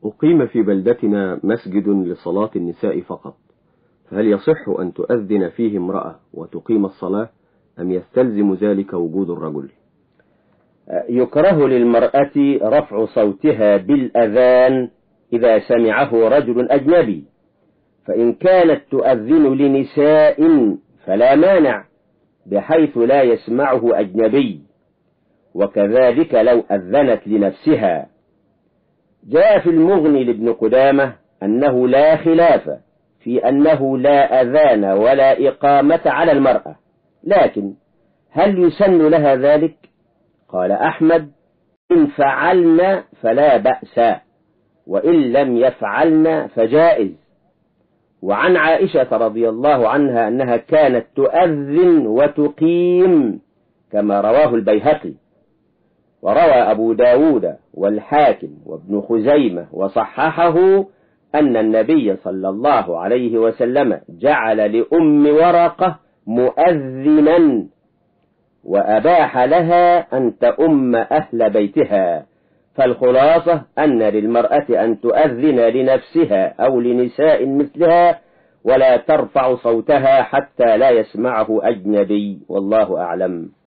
أقيم في بلدتنا مسجد لصلاة النساء فقط، فهل يصح أن تؤذن فيه امرأة وتقيم الصلاة أم يستلزم ذلك وجود الرجل؟ يكره للمرأة رفع صوتها بالأذان إذا سمعه رجل أجنبي، فإن كانت تؤذن لنساء فلا مانع بحيث لا يسمعه أجنبي، وكذلك لو أذنت لنفسها. جاء في المغني لابن قدامة أنه لا خلاف في أنه لا أذان ولا إقامة على المرأة، لكن هل يسن لها ذلك؟ قال أحمد: إن فعلن فلا بأس، وإن لم يفعلن فجائز. وعن عائشة رضي الله عنها أنها كانت تؤذن وتقيم كما رواه البيهقي، وروى أبو داود والحاكم وابن خزيمة وصححه أن النبي صلى الله عليه وسلم جعل لأم ورقة مؤذنا، وأباح لها أن تؤم أهل بيتها. فالخلاصة أن للمرأة أن تؤذن لنفسها أو لنساء مثلها، ولا ترفع صوتها حتى لا يسمعه أجنبي، والله أعلم.